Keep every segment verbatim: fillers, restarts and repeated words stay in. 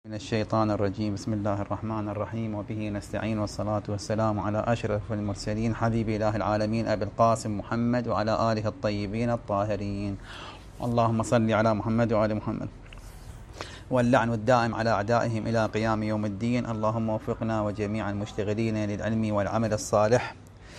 من الشيطان الرجيم. بسم الله الرحمن الرحيم، وبه نستعين، والصلاة والسلام على أشرف المرسلين حبيب إله العالمين أبي القاسم محمد وعلى آله الطيبين الطاهرين. اللهم صل على محمد وآل محمد، واللعن الدائم على أعدائهم إلى قيام يوم الدين. اللهم وفقنا وجميع المشتغلين للعلم والعمل الصالح.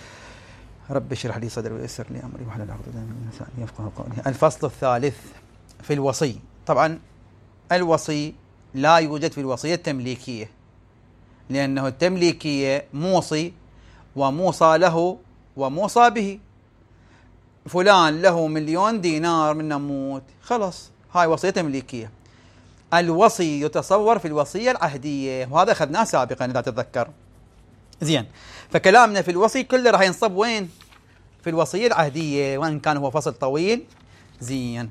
رب اشرح لي صدري ويسر لي أمري واحلل عقدة من لساني يفقهوا قولي. الفصل الثالث في الوصي. طبعا الوصي لا يوجد في الوصية التمليكية، لأنه التمليكية موصي وموصى له وموصى به. فلان له مليون دينار من نموت، خلاص هاي وصية تمليكية. الوصي يتصور في الوصية العهدية، وهذا أخذناه سابقا إذا تتذكر. زين، فكلامنا في الوصي كله راح ينصب وين؟ في الوصية العهدية، وإن كان هو فصل طويل. زين،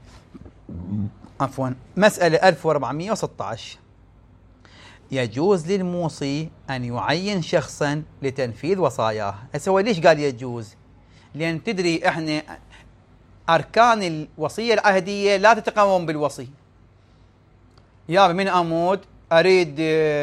عفوا. مسألة ألف وأربعمئة وستة عشر. يجوز للموصي أن يعين شخصا لتنفيذ وصاياه. هسه هو ليش قال يجوز؟ لأن تدري إحنا أركان الوصية العهدية لا تتقوم بالوصي. يا من أموت أريد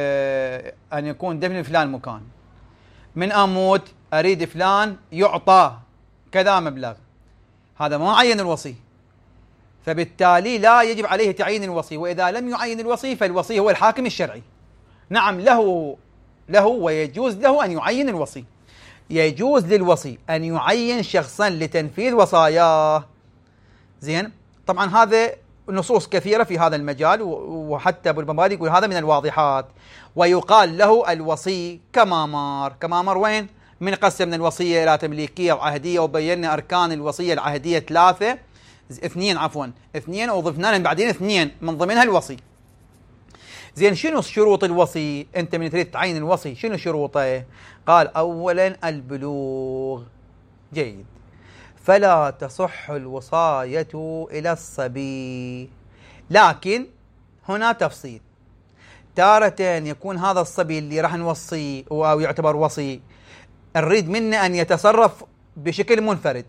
أن يكون دفن فلان مكان، من أموت أريد فلان يعطى كذا مبلغ، هذا ما عين الوصي، فبالتالي لا يجب عليه تعيين الوصي. وإذا لم يعين الوصي فالوصي هو الحاكم الشرعي. نعم، له له ويجوز له أن يعين الوصي. يجوز للوصي أن يعين شخصا لتنفيذ وصاياه. زين، طبعا هذا نصوص كثيرة في هذا المجال، وحتى أبو المبادئ يقول هذا من الواضحات. ويقال له الوصي كما مر. كما مر وين؟ من قسمنا الوصية إلى تمليكية وعهدية، وبينا أركان الوصية العهدية ثلاثة اثنين عفوا اثنين وضفنا لهم بعدين اثنين من ضمنها الوصي. زين، شنو شروط الوصي؟ انت من تريد تعين الوصي شنو شروطه؟ قال اولا البلوغ. جيد. فلا تصح الوصاية الى الصبي، لكن هنا تفصيل. تارة يكون هذا الصبي اللي راح نوصيه او يعتبر وصي نريد منه ان يتصرف بشكل منفرد،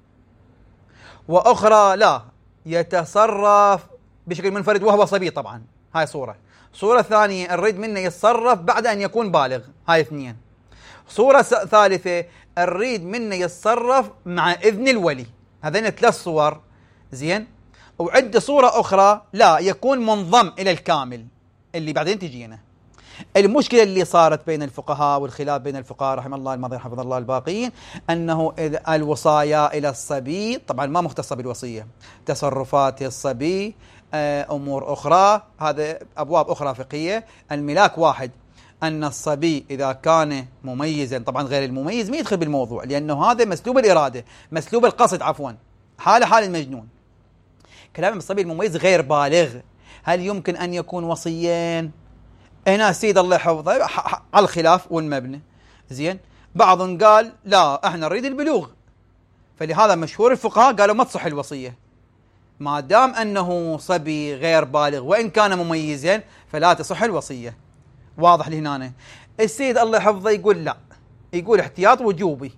وأخرى لا يتصرف بشكل منفرد وهو صبي. طبعا هاي صورة. صورة ثانية نريد منه يتصرف بعد أن يكون بالغ، هاي اثنين. صورة ثالثة نريد منه يتصرف مع إذن الولي. هذين ثلاث صور. زين، وعند صورة أخرى لا يكون منضم إلى الكامل، اللي بعدين تجينا. المشكلة اللي صارت بين الفقهاء والخلاف بين الفقهاء رحمه الله الماضي حفظ الله الباقيين، أنه الوصايا إلى الصبي طبعا ما مختصة بالوصية، تصرفات الصبي، أمور أخرى، هذا أبواب أخرى فقهية. الملاك واحد، أن الصبي إذا كان مميزا، طبعا غير المميز ما يدخل بالموضوع، لأنه هذا مسلوب الإرادة، مسلوب القصد عفوا، حال حال المجنون. كلام الصبي المميز غير بالغ، هل يمكن أن يكون وصيين؟ هنا سيد الله يحفظه على الخلاف والمبنى. زين، بعضهم قال لا احنا نريد البلوغ، فلهذا مشهور الفقهاء قالوا ما تصح الوصية ما دام انه صبي غير بالغ، وان كان مميزا فلا تصح الوصية. واضح لهنا. السيد الله يحفظه يقول لا، يقول احتياط وجوبي،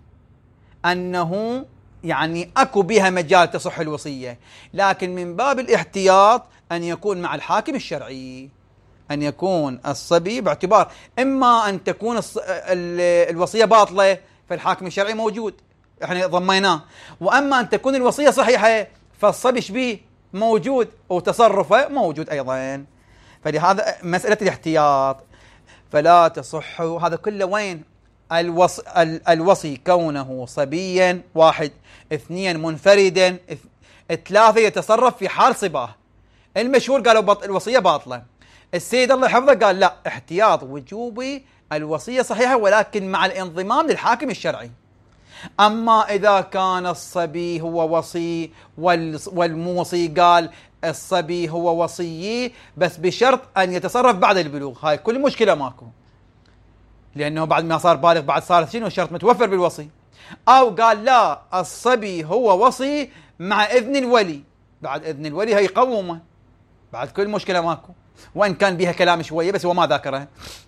انه يعني اكو بها مجال تصح الوصية، لكن من باب الاحتياط ان يكون مع الحاكم الشرعي، أن يكون الصبي باعتبار إما أن تكون الوصية باطلة فالحاكم الشرعي موجود إحنا ضميناه، وأما أن تكون الوصية صحيحة فالصبي شبيه موجود وتصرفه موجود أيضا. فلهذا مسألة الاحتياط فلا تصح. هذا كله وين؟ الوص... الوصي كونه صبيا واحد، اثنين منفردا، ثلاثة يتصرف في حال صباه. المشهور قالوا بط... الوصية باطلة. السيد الله يحفظه قال لا، احتياط وجوبي، الوصية صحيحة ولكن مع الانضمام للحاكم الشرعي. أما إذا كان الصبي هو وصي والموصي قال الصبي هو وصيي بس بشرط أن يتصرف بعد البلوغ، هاي كل مشكلة ماكو، لأنه بعد ما صار بالغ بعد صار شنو الشرط متوفر بالوصي. أو قال لا، الصبي هو وصي مع إذن الولي، بعد إذن الولي هي قومه، بعد كل مشكلة ماكو، وإن كان بها كلام شوية بس هو ما ذاكره.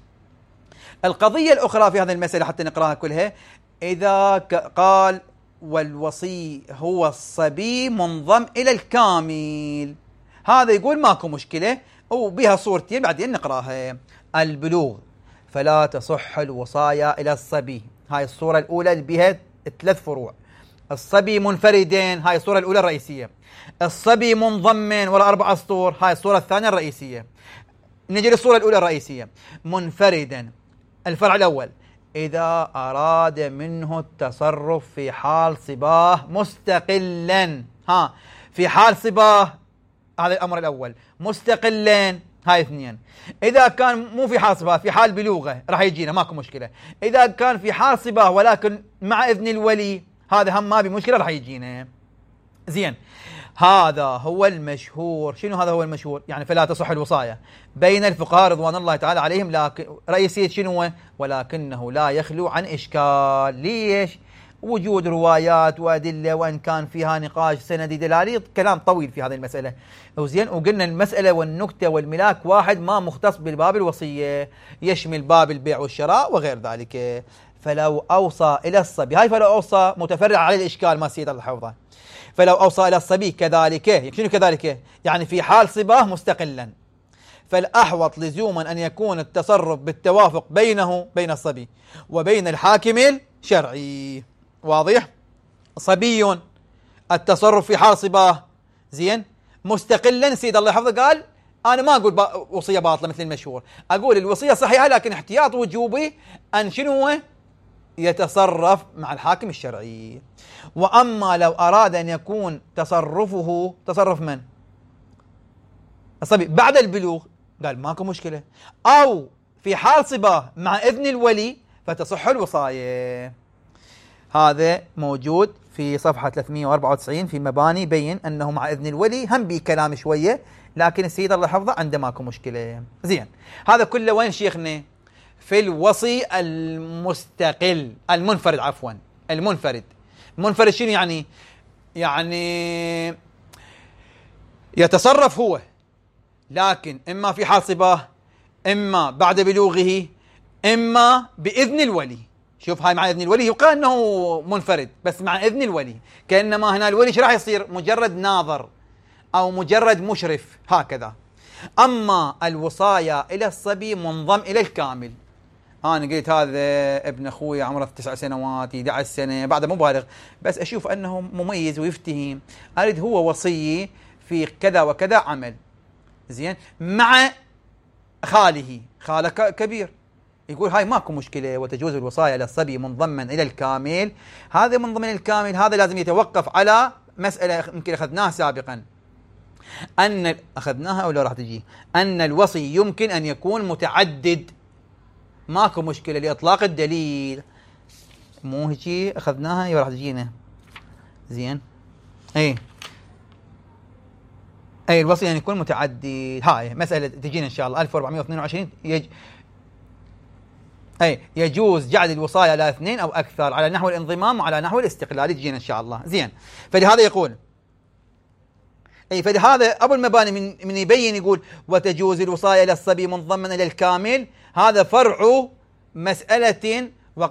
القضية الأخرى في هذه المسألة حتى نقراها كلها، إذا قال والوصي هو الصبي منضم إلى الكامل، هذا يقول ماكو مشكلة، وبها صورتين بعدين نقراها. البلوغ، فلا تصح الوصايا إلى الصبي، هاي الصورة الأولى اللي بها ثلاث فروع. الصبي منفردين، هاي الصورة الأولى الرئيسية. الصبي منضمن ولا أربع أسطور، هاي الصورة الثانية الرئيسية. نجي للصورة الأولى الرئيسية. منفردا، الفرع الأول: إذا أراد منه التصرف في حال صباه مستقلا. ها، في حال صباه، هذا الأمر الأول. مستقلين، هاي اثنين. إذا كان مو في حال صباه، في حال بلوغه، راح يجينا ماكو مشكلة. إذا كان في حال صباه ولكن مع إذن الولي، هذا هم ما بمشكلة، راح يجينا. زين، هذا هو المشهور. شنو هذا هو المشهور؟ يعني فلا تصح الوصايا بين الفقهاء رضوان الله تعالى عليهم، لكن رئيسية شنو؟ ولكنه لا يخلو عن إشكال. ليش؟ وجود روايات وأدلة، وإن كان فيها نقاش سندي دلالي، كلام طويل في هذه المسألة. وزين، وقلنا المسألة والنكتة والملاك واحد، ما مختص بالباب الوصية، يشمل باب البيع والشراء وغير ذلك. فلو أوصى إلى الصبي، هاي فلو أوصى متفرع على الإشكال ما سيد الله حفظه. فلو أوصى إلى الصبي كذلك، شنو كذلك؟ يعني في حال صباه مستقلا، فالأحوط لزوما أن يكون التصرف بالتوافق بينه بين الصبي وبين الحاكم الشرعي. واضح؟ صبي التصرف في حال صباه، زين، مستقلا، سيد الله يحفظه قال أنا ما أقول با وصية باطلة مثل المشهور، أقول الوصية صحيحة لكن احتياط وجوبي أن شنو يتصرف مع الحاكم الشرعي. وأما لو أراد أن يكون تصرفه تصرف من؟ الصبي بعد البلوغ، قال ماكو مشكلة، أو في حال صباه مع إذن الولي، فتصح الوصاية. هذا موجود في صفحة ثلاثمئة وأربعة وتسعين في مباني، بين أنه مع إذن الولي، هم بي كلام شوية، لكن السيد الله حفظه عنده ماكو مشكلة. زين، هذا كله وين شيخنا؟ في الوصي المستقل المنفرد، عفوا المنفرد. منفرد شنو يعني؟ يعني يتصرف هو، لكن إما في حال صباه، إما بعد بلوغه، إما بإذن الولي. شوف، هاي مع إذن الولي يقال أنه منفرد، بس مع إذن الولي، كأنما هنا الولي شو راح يصير؟ مجرد ناظر أو مجرد مشرف هكذا. أما الوصايا إلى الصبي منضم إلى الكامل. أنا قلت هذا ابن أخوي عمره تسع سنوات، أحد عشر سنة، بعد مو بالغ، بس أشوف أنه مميز ويفتهم، أريد هو وصي في كذا وكذا عمل. زين، مع خاله، خاله كبير، يقول هاي ماكو مشكلة، وتجوز الوصايا إلى الصبي منضما إلى الكامل. هذا منضمن الكامل، هذا لازم يتوقف على مسألة يمكن أخذناها سابقا، أن أخذناها أو لا راح تجي، أن الوصي يمكن أن يكون متعدد، ماكو مشكلة لإطلاق الدليل. مو هيجي أخذناها يا راح تجينا. زين، أي أي الوصي أن يكون متعدد، هاي مسألة تجينا إن شاء الله ألف وأربعمئة واثنين وعشرين. يج... أي يجوز جعل الوصايا إلى اثنين أو أكثر على نحو الانضمام وعلى نحو الاستقلال، تجينا إن شاء الله. زين، فلهذا يقول أي فلهذا أبو المباني من, من يبين يقول وتجوز الوصايا إلى الصبي منضما إلى الكامل، هذا فرع مسألة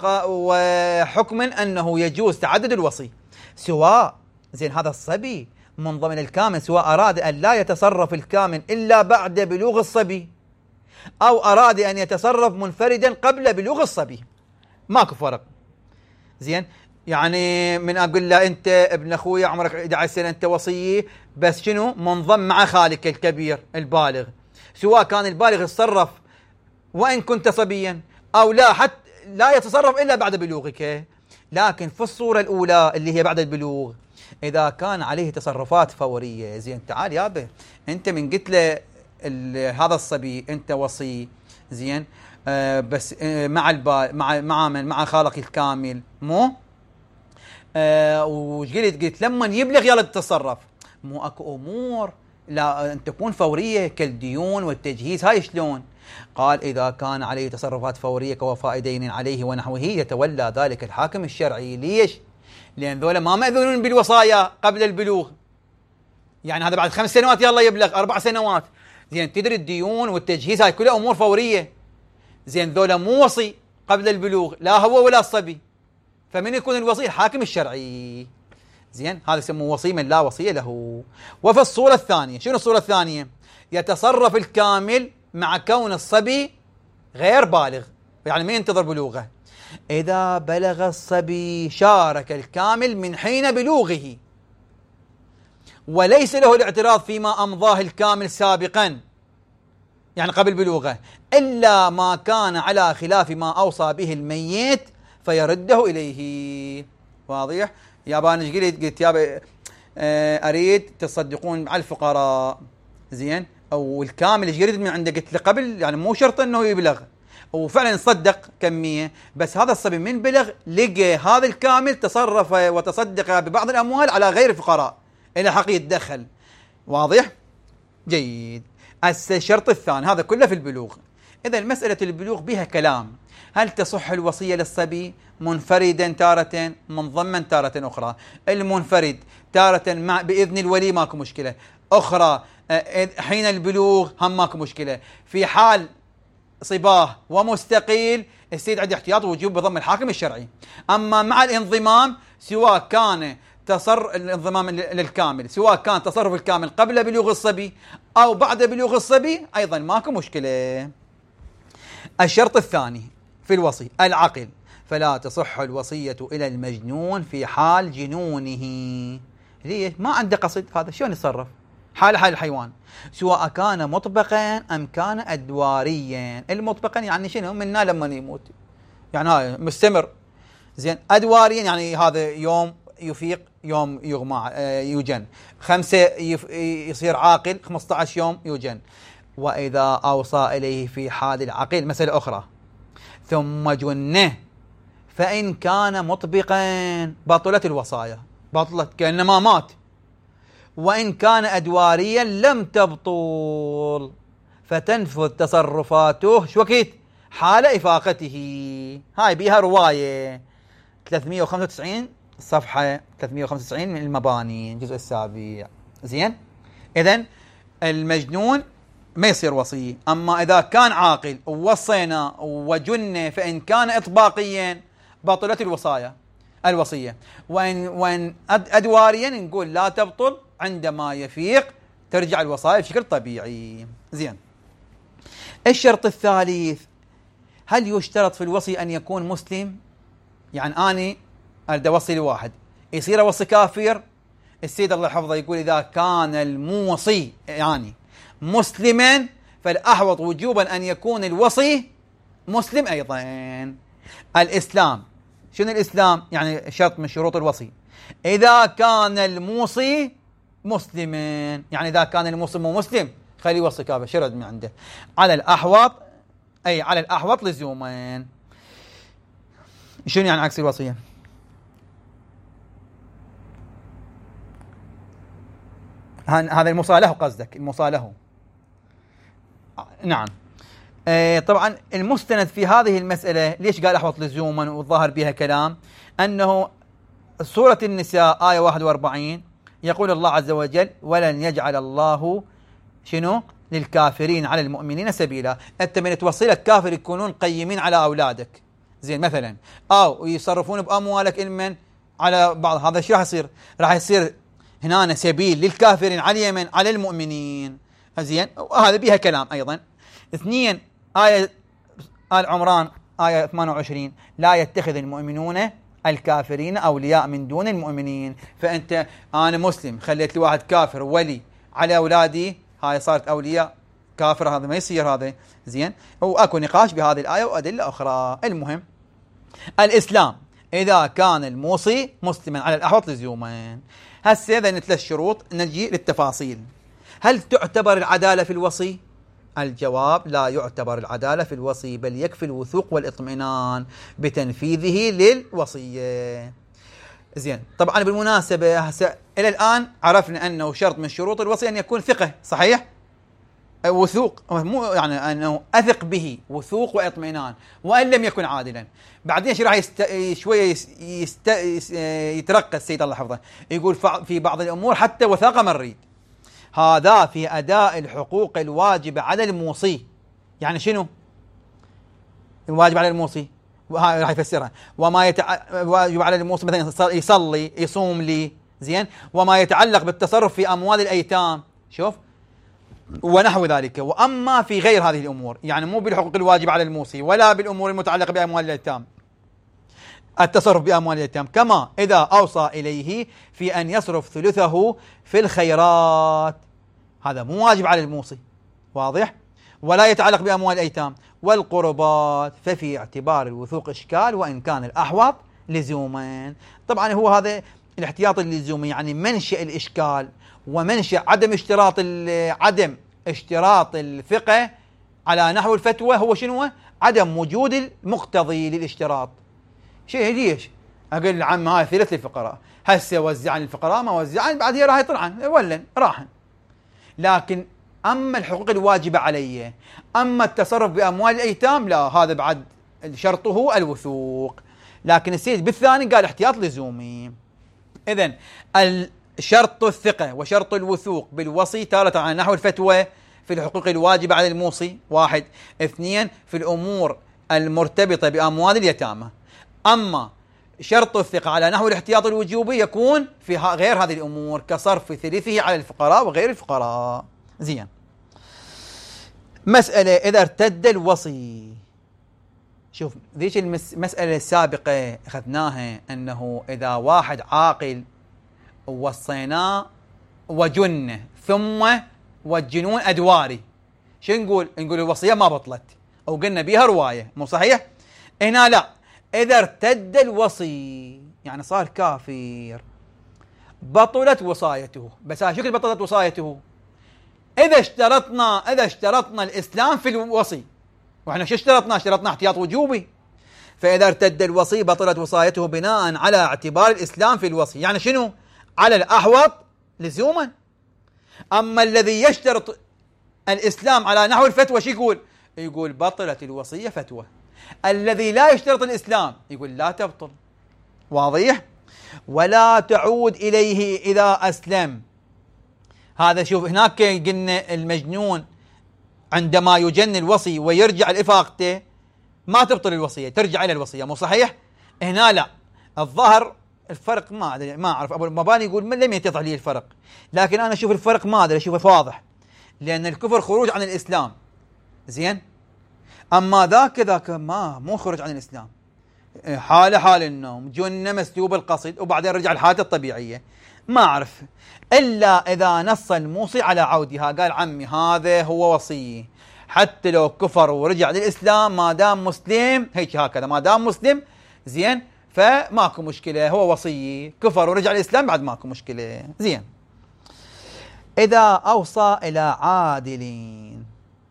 وحكما أنه يجوز تعدد الوصي، سواء زين هذا الصبي منضم إلى الكامل، سواء أراد أن لا يتصرف الكامل إلا بعد بلوغ الصبي، أو أراد أن يتصرف منفردا قبل بلوغ الصبي، ماكو فرق. زين، يعني من أقول له أنت ابن أخوي عمرك أحد عشر سنة، أنت وصي، بس شنو منضم مع خالك الكبير البالغ، سواء كان البالغ يتصرف وإن كنت صبيا أو لا، حتى لا يتصرف إلا بعد بلوغك. لكن في الصورة الأولى اللي هي بعد البلوغ، إذا كان عليه تصرفات فورية، زين تعال يابا أنت من قلت له هذا الصبي أنت وصي، زين آه بس آه مع البال مع مع من مع خالق الكامل، مو آه وش قلت؟ قلت لما يبلغ يلا تتصرف. مو اكو امور لا ان تكون فوريه كالديون والتجهيز، هاي شلون؟ قال اذا كان عليه تصرفات فوريه كوفاء دين عليه ونحوه يتولى ذلك الحاكم الشرعي. ليش؟ لان ذولا ما ماذونون بالوصايا قبل البلوغ، يعني هذا بعد خمس سنوات يلا يبلغ، اربع سنوات، زين تدري الديون والتجهيز هاي كلها امور فوريه، زين ذولا مو وصي قبل البلوغ، لا هو ولا الصبي، فمن يكون الوصي؟ الحاكم الشرعي. زين، هذا يسموه وصي من لا وصي له. وفي الصورة الثانية، شنو الصورة الثانية؟ يتصرف الكامل مع كون الصبي غير بالغ، يعني ما ينتظر بلوغه. إذا بلغ الصبي شارك الكامل من حين بلوغه، وليس له الاعتراض فيما أمضاه الكامل سابقا، يعني قبل بلوغه، إلا ما كان على خلاف ما أوصى به الميت فيرده إليه. واضح؟ ياباني ايش قلت؟ قلت يابا أريد تصدقون على الفقراء، زين، أو الكامل ايش يريد من عنده؟ قلت له قبل، يعني مو شرط أنه يبلغ، وفعلا صدق كمية، بس هذا الصبي من بلغ لقى هذا الكامل تصرف وتصدق ببعض الأموال على غير الفقراء، إلى حق يتدخل. واضح؟ جيد. الشرط الثاني هذا كله في البلوغ. إذا مسألة البلوغ بها كلام، هل تصح الوصية للصبي منفردا تارة، منضما تارة أخرى؟ المنفرد تارة مع بإذن الولي ماكو مشكلة، أخرى حين البلوغ هم ماكو مشكلة. في حال صباه ومستقيل السيد عنده احتياط ووجوب بضم الحاكم الشرعي. أما مع الانضمام، سواء كان تصر الانضمام للكامل، سواء كان تصرف الكامل قبل بلوغ الصبي أو بعد بلوغ الصبي، أيضا ماكو مشكلة. الشرط الثاني في الوصي العقل، فلا تصح الوصية إلى المجنون في حال جنونه. ليش؟ ما عنده قصد، هذا شلون يتصرف؟ حال حال الحيوان، سواء كان مطبقا أم كان أدواريا. المطبقا يعني شنو؟ منا لما يموت، يعني هاي مستمر، زين. أدواريا يعني هذا يوم يفيق، يوم يغمى يوجن، خمسة يصير عاقل، خمسة عشر يوم يوجن. وإذا أوصى إليه في حال العقل، مسألة أخرى، ثم جنه فإن كان مطبقا بطلت الوصايا، بطلت كأنما مات. وإن كان أدواريا لم تبطل، فتنفذ تصرفاته شو وقت؟ حال إفاقته. هاي بيها رواية ثلاثمئة وخمسة وتسعين صفحة ثلاثمئة وخمسة وتسعين من المباني الجزء السابع. زين. إذن المجنون ما يصير وصي. أما إذا كان عاقل ووصينا وجن فإن كان إطباقيا بطلت الوصايا الوصية. وإن, وإن أدواريا نقول لا تبطل، عندما يفيق ترجع الوصايا بشكل طبيعي. زين. الشرط الثالث، هل يشترط في الوصي أن يكون مسلم؟ يعني أنا أريد أوصي لواحد، يصير أوصي كافر؟ السيد الله يحفظه يقول إذا كان الموصي يعني مسلما فالأحوط وجوبا أن يكون الوصي مسلم أيضا. الإسلام، شنو الإسلام؟ يعني شرط من شروط الوصي إذا كان الموصي مسلما، يعني إذا كان الموصي مو مسلم خليه يوصي كافر، شرد من عنده. على الأحوط، أي على الأحوط لزوما. شنو يعني عكس الوصية؟ هذا المصالحة قصدك، المصالحة. نعم. آه طبعا المستند في هذه المسألة، ليش قال أحوط لزوما والظاهر بها كلام، أنه سورة النساء آية واحد وأربعين يقول الله عز وجل ولن يجعل الله شنو للكافرين على المؤمنين سبيلا. أنت من توصي لك كافر يكونون قيمين على أولادك، زين مثلا، أو يصرفون بأموالك إلمن على بعض، هذا شو راح يصير؟ راح يصير هنا سبيل للكافرين على اليمن على المؤمنين. زين. وهذا بها كلام أيضا. اثنين، آية آل عمران آية ثمانية وعشرين لا يتخذ المؤمنون الكافرين أولياء من دون المؤمنين. فأنت أنا مسلم خليت لي واحد كافر ولي على أولادي، هاي صارت أولياء كافر، هذا ما يصير هذا. زين. وأكو نقاش بهذه الآية وأدلة أخرى. المهم الإسلام إذا كان الموصي مسلما على الأحوط لزوما. هسه إذا ثلاث شروط، نجي للتفاصيل. هل تعتبر العدالة في الوصي؟ الجواب لا يعتبر العدالة في الوصي، بل يكفي الوثوق والإطمئنان بتنفيذه للوصية. زين. طبعا بالمناسبة هسه إلى الآن عرفنا أنه شرط من شروط الوصي أن يكون ثقة، صحيح؟ وثوق، مو يعني أنه أثق به، وثوق وإطمئنان، وأن لم يكن عادلا. بعدين ايش راح يست... شوية يست... يترقى السيد الله حفظه، يقول في بعض الأمور حتى وثاقة ما نريد. هذا في أداء الحقوق الواجبة على الموصي. يعني شنو الواجب على الموصي؟ وهاي راح يفسرها. وما يتع... واجب على الموصي مثلا يصلي، يصوم لي، زين، وما يتعلق بالتصرف في أموال الأيتام. شوف ونحو ذلك. وأما في غير هذه الأمور، يعني مو بالحقوق الواجبة على الموصي ولا بالأمور المتعلقة بأموال الأيتام، التصرف بأموال الأيتام، كما إذا أوصى إليه في أن يصرف ثلثه في الخيرات، هذا مو واجب على الموصي، واضح؟ ولا يتعلق بأموال الأيتام. والقربات ففي اعتبار الوثوق إشكال وإن كان الأحوط لزوما. طبعا هو هذا الاحتياط اللزومي، يعني منشأ الإشكال ومنشأ عدم اشتراط عدم اشتراط الثقة على نحو الفتوى هو شنو؟ عدم وجود المقتضي للاشتراط. شيء ليش؟ أقول العم هاي ثلث للفقراء، هسه وزعن الفقراء ما وزعن بعد هي راح يطلعن ولن راحن. لكن أما الحقوق الواجبة علي، أما التصرف بأموال الأيتام لا، هذا بعد شرطه الوثوق. لكن السيد بالثاني قال احتياط لزومي. إذن شرط الثقة وشرط الوثوق بالوصي تارة على نحو الفتوى في الحقوق الواجبة على الموصي واحد. اثنين في الأمور المرتبطة بأموال اليتامى. أما شرط الثقة على نحو الاحتياط الوجوبي يكون في غير هذه الأمور كصرف ثلثه على الفقراء وغير الفقراء. زين. مسألة إذا ارتد الوصي. شوف ذيك المسألة السابقة أخذناها أنه إذا واحد عاقل ووصيناه وجنه ثم والجنون أدواري، شو نقول؟ نقول الوصية ما بطلت أو قلنا بيها رواية، مو صحيح؟ هنا لا، إذا ارتد الوصي يعني صار كافر بطلت وصايته. بس هاي شكل بطلت وصايته؟ إذا اشترطنا إذا اشترطنا الإسلام في الوصي، وإحنا شو اشترطنا؟ اشترطنا احتياط وجوبي. فإذا ارتد الوصي بطلت وصايته بناء على اعتبار الإسلام في الوصي، يعني شنو؟ على الأحوط لزوما. أما الذي يشترط الإسلام على نحو الفتوى شو يقول؟ يقول بطلت الوصية فتوى. الذي لا يشترط الإسلام يقول لا تبطل. واضح؟ ولا تعود إليه إذا أسلم. هذا شوف هناك قلنا المجنون عندما يجن الوصي ويرجع لإفاقته ما تبطل الوصية، ترجع إلى الوصية، مو صحيح؟ هنا لا، الظهر الفرق ما أدري، ما أعرف. أبو المباني يقول من لم يتضح لي الفرق، لكن أنا أشوف الفرق ما أدري، أشوفه واضح، لأن الكفر خروج عن الإسلام. زين. أما ذاك ذاك ما مو خروج عن الإسلام، حالة حال النوم، جن مسلوب القصد وبعدين رجع الحالة الطبيعية. ما أعرف إلا إذا نص الموصي على عودها، قال عمي هذا هو وصي حتى لو كفر ورجع للإسلام ما دام مسلم، هيك هكذا ما دام مسلم زين فماكو مشكلة، هو وصي، كفر ورجع للإسلام بعد ماكو مشكلة. زين. إذا أوصى إلى عادلين.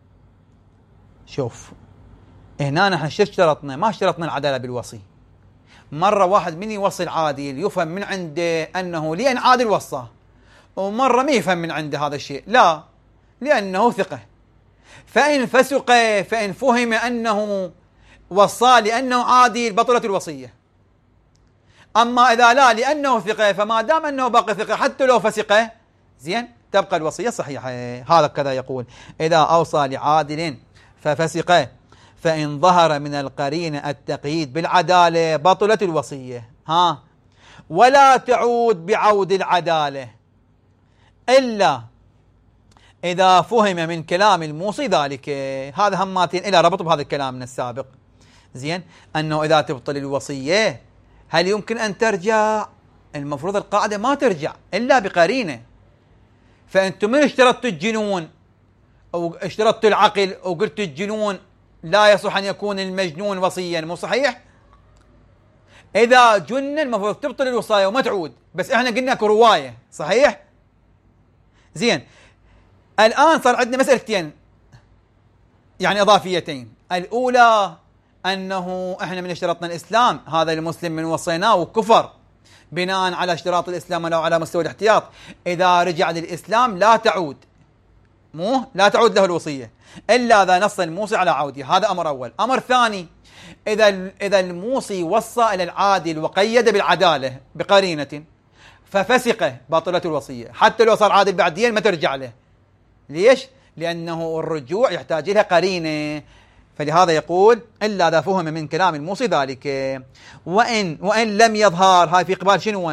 شوف هنا نحن شو اشترطنا؟ ما اشترطنا العدالة بالوصي. مرة واحد من يوصي العادل يفهم من عنده أنه لأن عادل وصاه، ومرة ما يفهم من عنده هذا الشيء، لا، لأنه ثقة. فإن فسق فإن فهم أنه وصى لأنه عادل بطلت الوصية. أما إذا لا لأنه ثقة، فما دام أنه باقي ثقة حتى لو فسق زين تبقى الوصية صحيحة. هذا كذا يقول إذا أوصى لعادل ففسق فإن ظهر من القرين التقييد بالعدالة بطلت الوصية. ها ولا تعود بعود العدالة إلا إذا فهم من كلام الموصي ذلك. هذا هماتين إلى ربط بهذا الكلام من السابق. زين. أنه إذا تبطل الوصية هل يمكن أن ترجع؟ المفروض القاعدة ما ترجع إلا بقرينة. فأنتم من اشترطتوا الجنون أو اشترطتوا العقل وقلت الجنون لا يصح أن يكون المجنون وصيا، مو صحيح؟ إذا جن المفروض تبطل الوصاية وما تعود، بس إحنا قلنا كرواية، صحيح؟ زين. الآن صار عندنا مسألتين يعني إضافيتين. الأولى أنه إحنا من اشترطنا الإسلام، هذا المسلم من وصيناه وكفر بناء على اشتراط الإسلام ولو على مستوى الاحتياط، إذا رجع للإسلام لا تعود، مو لا تعود له الوصية إلا إذا نص الموصي على عودها. هذا أمر أول. أمر ثاني، إذا إذا الموصي وصى إلى العادل وقيد بالعدالة بقرينة ففسق بطلت الوصية حتى لو صار عادل بعدين ما ترجع له. ليش؟ لأنه الرجوع يحتاج إلى قرينة. فلهذا يقول إلا إذا فهم من كلام الموصي ذلك. وإن وإن لم يظهر، هاي في قبال شنو؟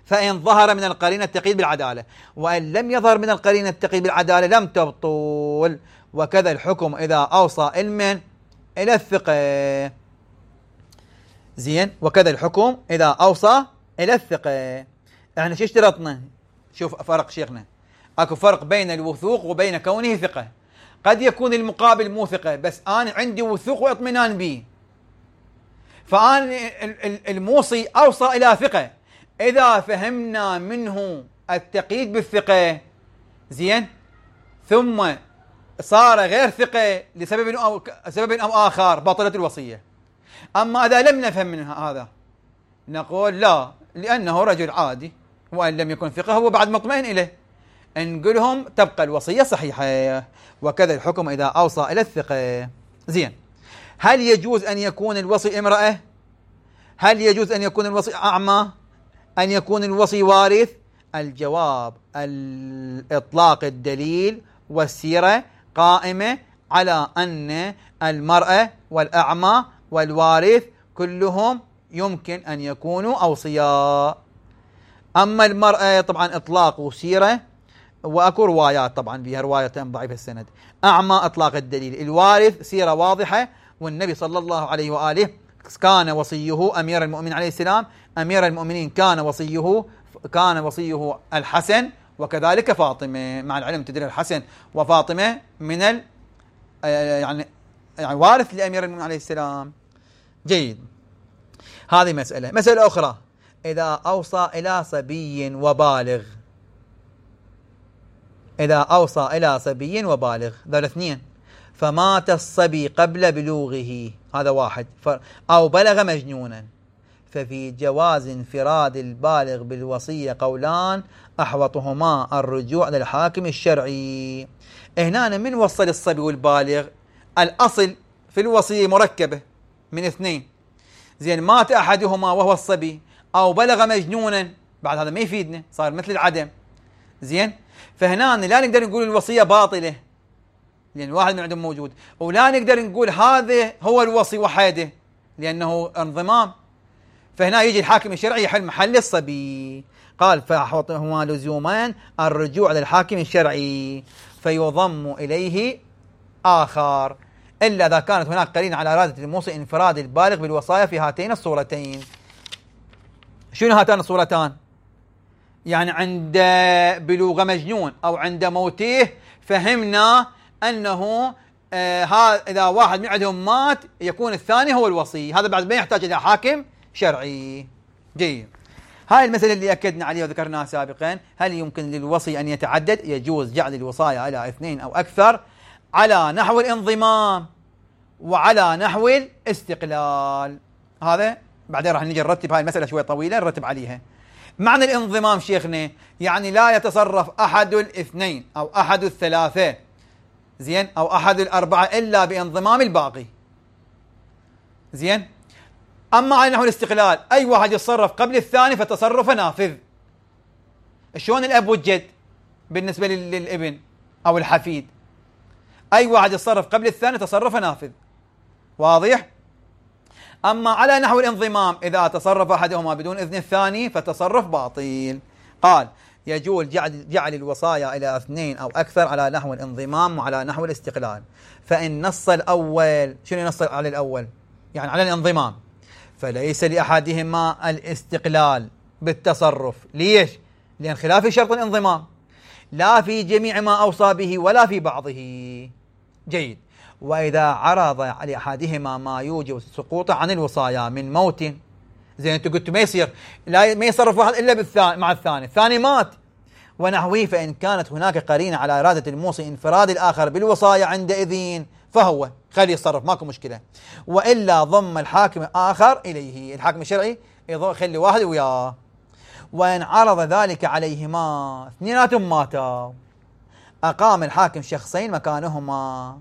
فإن ظهر من القرينة التقييد بالعدالة، وإن لم يظهر من القرينة التقييد بالعدالة لم تبطل. وكذا الحكم إذا أوصى علما إلى الثقة. زين، وكذا الحكم إذا أوصى إلى الثقة. احنا شو اشترطنا؟ شوف فرق شيخنا، اكو فرق بين الوثوق وبين كونه ثقة. قد يكون المقابل مو ثقة بس أنا عندي وثوق واطمئنان به، فأنا الموصي أوصى إلى ثقة. إذا فهمنا منه التقييد بالثقة زين ثم صار غير ثقة لسبب أو سبب أو آخر بطلت الوصية. أما إذا لم نفهم من هذا نقول لا، لأنه رجل عادي وإن لم يكن ثقة هو بعد مطمئن إليه، نقولهم تبقى الوصية صحيحة. وكذا الحكم إذا أوصى إلى الثقة. زين، هل يجوز أن يكون الوصي امرأة؟ هل يجوز أن يكون الوصي أعمى؟ أن يكون الوصي وارث؟ الجواب الإطلاق الدليل والسيرة قائمة على أن المرأة والأعمى والوارث كلهم يمكن أن يكونوا أوصياء. أما المرأة طبعا إطلاق وسيرة، وأكو روايات طبعا بها روايتين ضعيفة السند. أعمى إطلاق الدليل، الوارث سيرة واضحة، والنبي صلى الله عليه وآله كان وصيه أمير المؤمنين عليه السلام، أمير المؤمنين كان وصيه كان وصيه الحسن وكذلك فاطمة، مع العلم تدري الحسن وفاطمة من ال يعني يعني وارث لأمير المؤمنين عليه السلام. جيد، هذه مسألة. مسألة أخرى، إذا أوصى إلى صبي وبالغ، إذا أوصى إلى صبي وبالغ، ذول اثنين، فمات الصبي قبل بلوغه، هذا واحد، أو بلغ مجنونا، ففي جواز انفراد البالغ بالوصية قولان أحوطهما الرجوع للحاكم الشرعي. هنا من وصل الصبي والبالغ؟ الأصل في الوصية مركبة من اثنين، زين مات أحدهما وهو الصبي أو بلغ مجنونا، بعد هذا ما يفيدنا، صار مثل العدم. زين، فهنا لا نقدر نقول الوصية باطلة لأن واحد من عندهم موجود، ولا نقدر نقول هذا هو الوصي وحده لأنه انضمام. فهنا يجي الحاكم الشرعي يحل محل الصبي. قال فأحوطهما لزومان الرجوع للحاكم الشرعي فيضم إليه آخر، إلا إذا كانت هناك قرينة على إرادة الموصي انفراد البالغ بالوصايا في هاتين الصورتين. شنو هاتان الصورتان؟ يعني عند بلوغ مجنون أو عند موته فهمنا أنه آه إذا واحد من عندهم مات يكون الثاني هو الوصي، هذا بعد ما يحتاج إلى حاكم شرعي. جيد، هاي المسألة اللي أكدنا عليها وذكرناها سابقا. هل يمكن للوصي أن يتعدد؟ يجوز جعل الوصايا إلى اثنين أو أكثر على نحو الانضمام وعلى نحو الاستقلال. هذا بعدين راح نجي نرتب هاي المسألة شوية طويلة نرتب عليها. معنى الانضمام شيخنا يعني لا يتصرف أحد الاثنين أو أحد الثلاثة زين أو أحد الأربعة إلا بانضمام الباقي. زين، أما على نحو الاستقلال أي واحد يتصرف قبل الثاني فتصرفه نافذ. شلون الأب والجد بالنسبة للابن أو الحفيد، أي واحد يتصرف قبل الثاني تصرفه نافذ، واضح؟ أما على نحو الانضمام إذا تصرف أحدهما بدون إذن الثاني فتصرف باطل. قال يجوز جعل, جعل الوصايا إلى اثنين أو أكثر على نحو الانضمام وعلى نحو الاستقلال. فإن نص الأول، شنو نص على الأول؟ يعني على الانضمام، فليس لأحدهما الاستقلال بالتصرف. ليش؟ لأن خلاف شرط الانضمام لا في جميع ما أوصى به ولا في بعضه. جيد، وإذا عرض لأحدهما ما يوجب سقوطه عن الوصايا من موت، زين أنت قلت ما يصير لا ما يصرف واحد إلا بالثاني مع الثاني، الثاني مات ونحوه، فإن كانت هناك قرينة على إرادة الموصي انفراد الآخر بالوصايا عندئذ فهو خلي يتصرف ماكو مشكلة، وإلا ضم الحاكم آخر إليه، الحاكم الشرعي يخلي واحد وياه. وإن عرض ذلك عليهما اثنيناتهم ماتا أقام الحاكم شخصين مكانهما،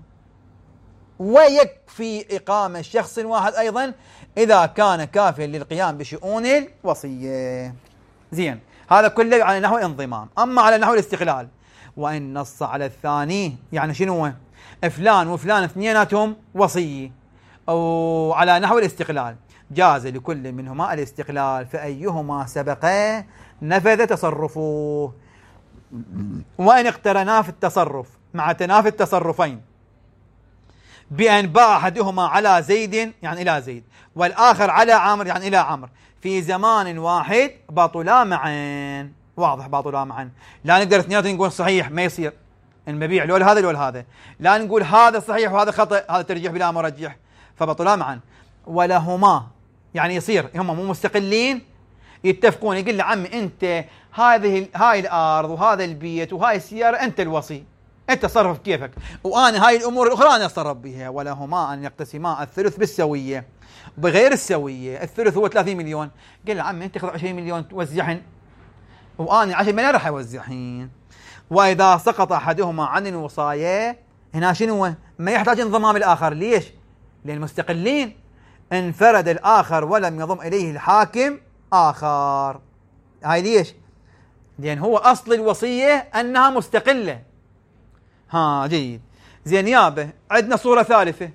ويكفي إقامة شخص واحد أيضا إذا كان كافيا للقيام بشؤون الوصية. زين، هذا كله على نحو الانضمام. أما على نحو الاستقلال وإن نص على الثاني، يعني شنو؟ فلان وفلان اثنيناتهم وصي، أو على نحو الاستقلال جاز لكل منهما الاستقلال، فأيهما سبق نفذ تصرفه. وإن اقترنا في التصرف مع تنافي التصرفين بأن باع أحدهما على زيد يعني إلى زيد والآخر على عامر يعني إلى عمرو في زمان واحد باطلا معا. واضح باطلا معا. لا نقدر اثنيناتهم نقول صحيح، ما يصير المبيع لول هذا لول هذا. لا نقول هذا صحيح وهذا خطأ، هذا ترجيح بلا مرجح، فبطلا معا. ولهما يعني يصير هم مو مستقلين يتفقون، يقول له عمي انت هذه هاي الارض وهذا البيت وهاي السياره انت الوصي، انت تصرف كيفك، وانا هاي الامور الاخرى انا اتصرف بها. ولهما ان يقتسما الثلث بالسويه بغير السويه. الثلث هو ثلاثين مليون، قال له عمي انت خذ عشرين مليون توزعهن وانا عشرة مليون راح اوزعهن. واذا سقط احدهما عن الوصايه هنا شنو؟ ما يحتاج انضمام الاخر. ليش؟ لان مستقلين. انفرد الاخر ولم يضم اليه الحاكم اخر. هاي ليش؟ لان هو اصل الوصيه انها مستقله. ها جيد. زين يابه عندنا صوره ثالثه،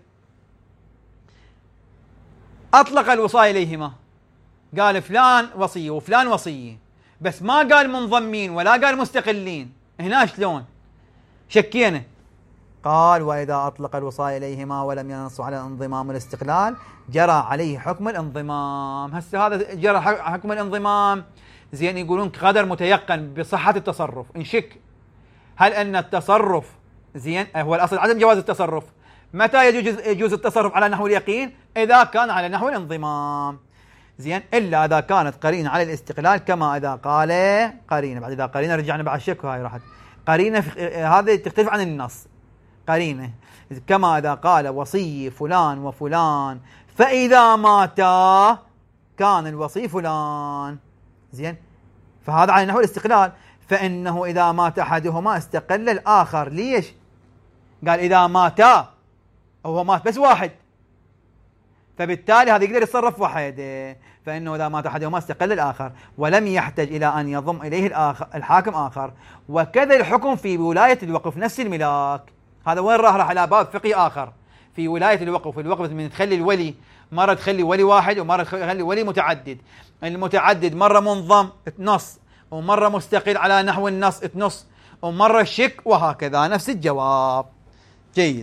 اطلق الوصايه اليهما، قال فلان وصيه وفلان وصيه، بس ما قال منضمين ولا قال مستقلين. هنا شلون؟ شكينا. قال واذا اطلق الوصايه اليهما ولم ينص على الانضمام والاستقلال جرى عليه حكم الانضمام. هسه هذا جرى حكم الانضمام. زين يقولون قدر متيقن بصحه التصرف. نشك هل ان التصرف زين هو الاصل عدم جواز التصرف. متى يجوز يجوز التصرف على نحو اليقين؟ اذا كان على نحو الانضمام. زين الا اذا كانت قرينه على الاستقلال كما اذا قال قرينه. بعد اذا قرينه رجعنا بعد الشك، هاي راحت قرينه هذه تختلف عن النص. قرينه كما اذا قال وصي فلان وفلان فاذا ماتا كان الوصي فلان. زين فهذا على نحو الاستقلال. فانه اذا مات احدهما استقل الاخر. ليش؟ قال اذا ماتا هو مات بس واحد، فبالتالي هذا يقدر يتصرف واحد. فانه اذا مات احدهما استقل الاخر ولم يحتج الى ان يضم اليه الآخر الحاكم اخر. وكذا الحكم في ولايه الوقف نفس الملاك. هذا وين راح؟ راح على باب فقهي اخر في ولايه الوقف. الوقف من تخلي الولي مره تخلي ولي واحد ومره تخلي ولي متعدد. المتعدد مره منضم تنص ومره مستقل على نحو النص تنص ومره شك، وهكذا نفس الجواب. جيد.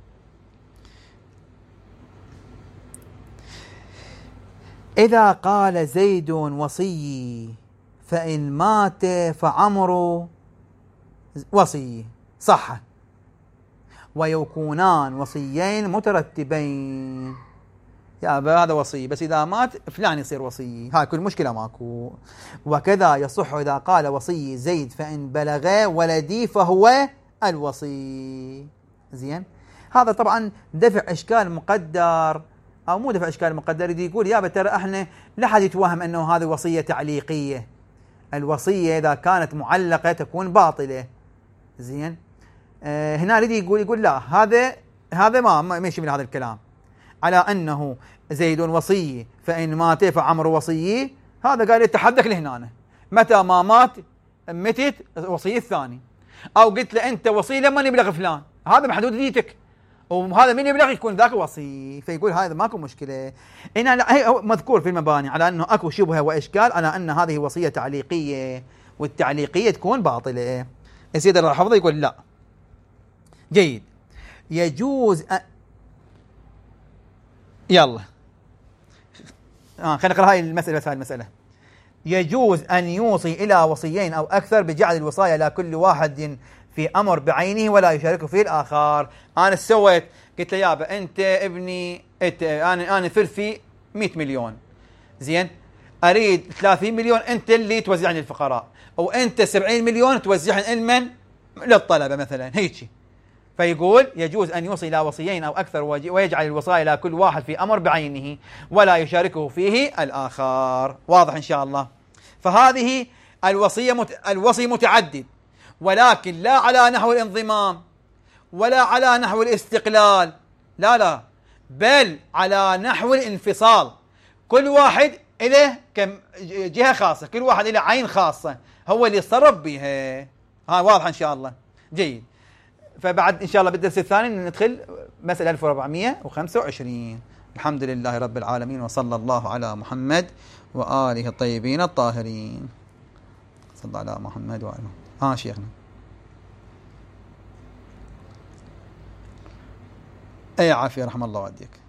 إذا قال زيد وصي فإن مات فعمرو وصي صح، ويكونان وصيين مترتبين. يا أبا هذا وصي بس إذا مات فلان يصير وصي، هاي كل مشكلة ماكو. وكذا يصح إذا قال وصي زيد فإن بلغ ولدي فهو الوصي. زين هذا طبعا دفع إشكال مقدر أو مو دفع إشكال مقدر. يدي يقول يا ترى احنا لا حد يتوهم أنه هذه وصية تعليقية. الوصية إذا كانت معلقة تكون باطلة. زين آه هنا يدي يقول يقول لا هذا هذا ما ما يشمل هذا الكلام على أنه زيد وصي فإن مات فعمرو وصي. هذا قال يتحدث لهنا متى ما مات متت وصي الثاني، أو قلت له أنت وصي لما يبلغ فلان، هذا بحدود ديتك وهذا من يبلغ يكون ذاك وصي. فيقول هذا ماكو مشكلة. هنا مذكور في المباني على أنه أكو شبهة وإشكال على أن هذه وصية تعليقية والتعليقية تكون باطلة. السيد الحافظ يقول لا. جيد. يجوز أ... يلا آه خلينا نقرأ هاي المسألة. بس هاي المسألة يجوز أن يوصي إلى وصيين أو أكثر بجعل الوصايا لكل واحد في أمر بعينه ولا يشارك فيه الآخر. أنا سويت قلت له يابا أنت ابني أنت أنا أنا ثلثي مئة مليون. زين أريد ثلاثين مليون أنت اللي توزعني الفقراء، وأنت سبعين مليون توزعهم المن للطلبة مثلا هيك. فيقول يجوز أن يوصي إلى وصيين أو أكثر ويجعل الوصايا إلى كل واحد في أمر بعينه ولا يشاركه فيه الآخر. واضح إن شاء الله. فهذه الوصية مت... الوصي متعدد، ولكن لا على نحو الانضمام ولا على نحو الاستقلال، لا لا، بل على نحو الانفصال. كل واحد له كم جهة خاصة، كل واحد له عين خاصة هو اللي يتصرف بها. ها واضح إن شاء الله. جيد. فبعد إن شاء الله بالدرس الثاني ندخل مسألة ألف وأربعمئة وخمسة وعشرين. الحمد لله رب العالمين، وصلى الله على محمد وآله الطيبين الطاهرين. صل على محمد وعلى محمد. ها شيخنا. اي عافية رحم الله والديك.